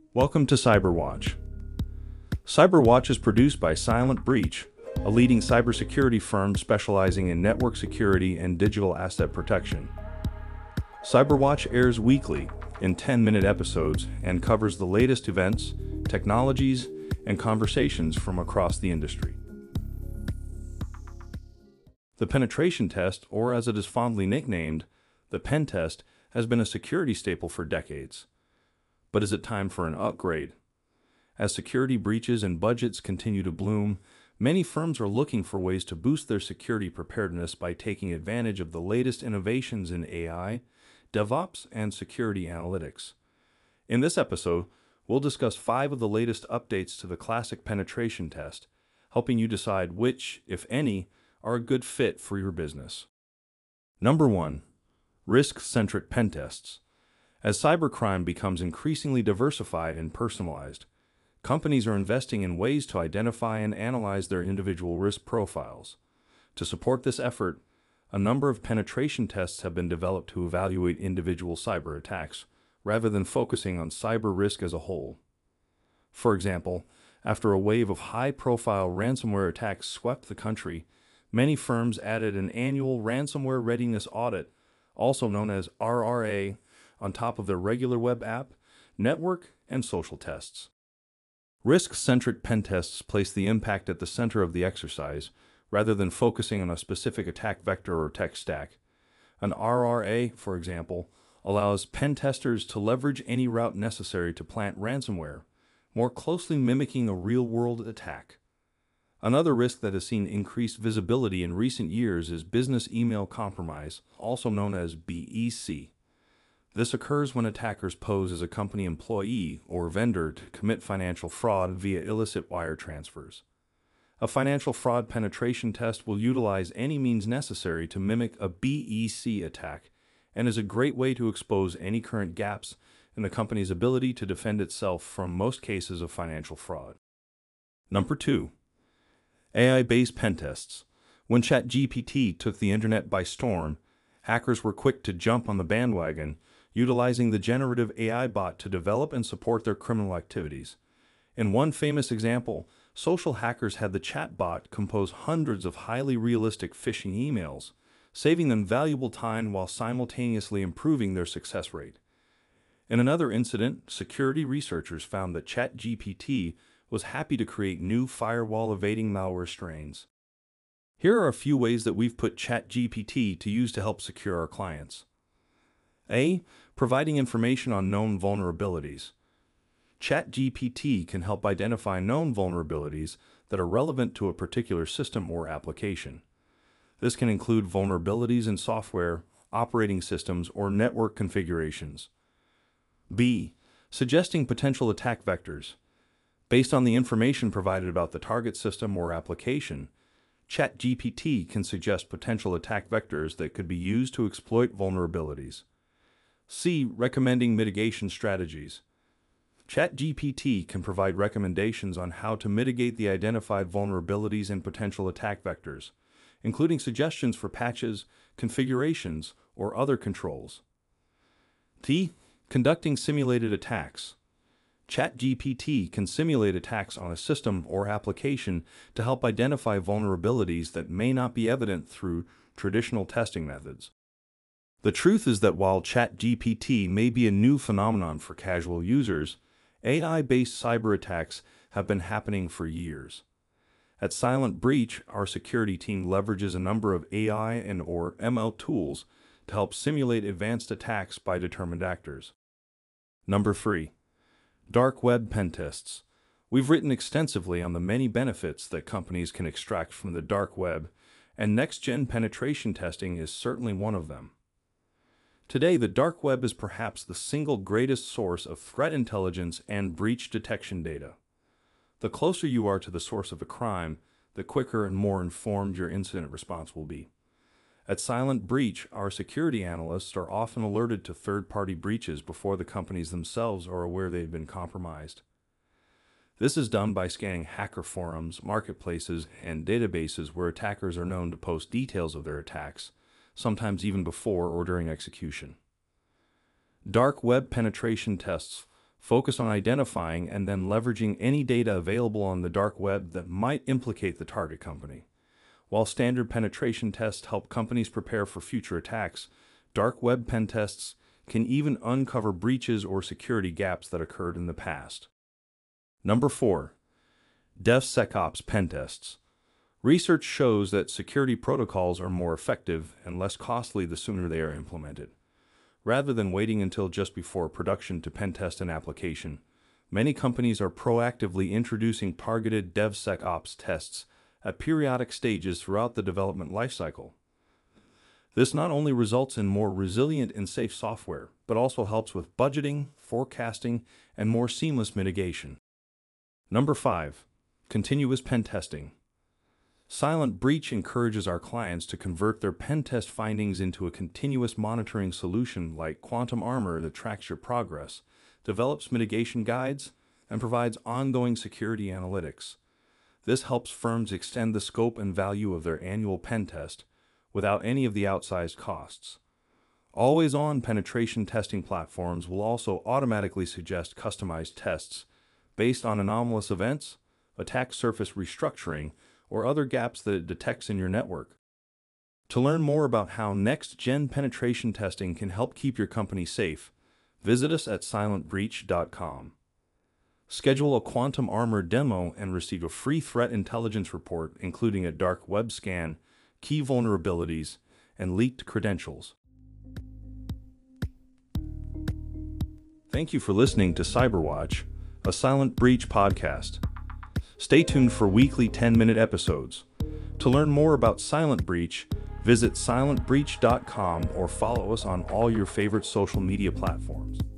Welcome to CyberWatch. CyberWatch is produced by Silent Breach, a leading cybersecurity firm specializing in network security and digital asset protection. CyberWatch airs weekly in 10-minute episodes and covers the latest events, technologies, and conversations from across the industry. The penetration test, or as it is fondly nicknamed, the pen test, has been a security staple for decades. But is it time for an upgrade? As security breaches and budgets continue to bloom, many firms are looking for ways to boost their security preparedness by taking advantage of the latest innovations in AI, DevOps, and security analytics. In this episode, we'll discuss 5 of the latest updates to the classic penetration test, helping you decide which, if any, are a good fit for your business. Number 1. Risk-centric pen tests. As cybercrime becomes increasingly diversified and personalized, companies are investing in ways to identify and analyze their individual risk profiles. To support this effort, a number of penetration tests have been developed to evaluate individual cyber attacks, rather than focusing on cyber risk as a whole. For example, after a wave of high-profile ransomware attacks swept the country, many firms added an annual ransomware readiness audit, also known as RRA, on top of their regular web app, network, and social tests. Risk-centric pen tests place the impact at the center of the exercise, rather than focusing on a specific attack vector or tech stack. An RRA, for example, allows pen testers to leverage any route necessary to plant ransomware, more closely mimicking a real-world attack. Another risk that has seen increased visibility in recent years is business email compromise, also known as BEC. This occurs when attackers pose as a company employee or vendor to commit financial fraud via illicit wire transfers. A financial fraud penetration test will utilize any means necessary to mimic a BEC attack and is a great way to expose any current gaps in the company's ability to defend itself from most cases of financial fraud. Number 2. AI-based pen tests. When ChatGPT took the internet by storm, hackers were quick to jump on the bandwagon, utilizing the generative AI bot to develop and support their criminal activities. In one famous example, social hackers had the chatbot compose hundreds of highly realistic phishing emails, saving them valuable time while simultaneously improving their success rate. In another incident, security researchers found that ChatGPT was happy to create new firewall-evading malware strains. Here are a few ways that we've put ChatGPT to use to help secure our clients. A. Providing information on known vulnerabilities. ChatGPT can help identify known vulnerabilities that are relevant to a particular system or application. This can include vulnerabilities in software, operating systems, or network configurations. B. Suggesting potential attack vectors. Based on the information provided about the target system or application, ChatGPT can suggest potential attack vectors that could be used to exploit vulnerabilities. C. Recommending mitigation strategies. ChatGPT can provide recommendations on how to mitigate the identified vulnerabilities and potential attack vectors, including suggestions for patches, configurations, or other controls. T. Conducting simulated attacks. ChatGPT can simulate attacks on a system or application to help identify vulnerabilities that may not be evident through traditional testing methods. The truth is that while ChatGPT may be a new phenomenon for casual users, AI-based cyber attacks have been happening for years. At Silent Breach, our security team leverages a number of AI and/or ML tools to help simulate advanced attacks by determined actors. Number 3. Dark web pen tests. We've written extensively on the many benefits that companies can extract from the dark web, and next-gen penetration testing is certainly one of them. Today, the dark web is perhaps the single greatest source of threat intelligence and breach detection data. The closer you are to the source of a crime, the quicker and more informed your incident response will be. At Silent Breach, our security analysts are often alerted to third-party breaches before the companies themselves are aware they've been compromised. This is done by scanning hacker forums, marketplaces, and databases where attackers are known to post details of their attacks, sometimes even before or during execution. Dark web penetration tests focus on identifying and then leveraging any data available on the dark web that might implicate the target company. While standard penetration tests help companies prepare for future attacks, dark web pen tests can even uncover breaches or security gaps that occurred in the past. Number 4. DevSecOps pen tests. Research shows that security protocols are more effective and less costly the sooner they are implemented. Rather than waiting until just before production to pen test an application, many companies are proactively introducing targeted DevSecOps tests at periodic stages throughout the development lifecycle. This not only results in more resilient and safe software, but also helps with budgeting, forecasting, and more seamless mitigation. Number 5. Continuous pen testing. Silent Breach encourages our clients to convert their pen test findings into a continuous monitoring solution like Quantum Armor that tracks your progress, develops mitigation guides, and provides ongoing security analytics. This helps firms extend the scope and value of their annual pen test without any of the outsized costs. Always-on penetration testing platforms will also automatically suggest customized tests based on anomalous events, attack surface restructuring, or other gaps that it detects in your network. To learn more about how next-gen penetration testing can help keep your company safe, visit us at silentbreach.com. Schedule a Quantum Armor demo and receive a free threat intelligence report, including a dark web scan, key vulnerabilities, and leaked credentials. Thank you for listening to Cyberwatch, a Silent Breach podcast. Stay tuned for weekly 10-minute episodes. To learn more about Silent Breach, visit silentbreach.com or follow us on all your favorite social media platforms.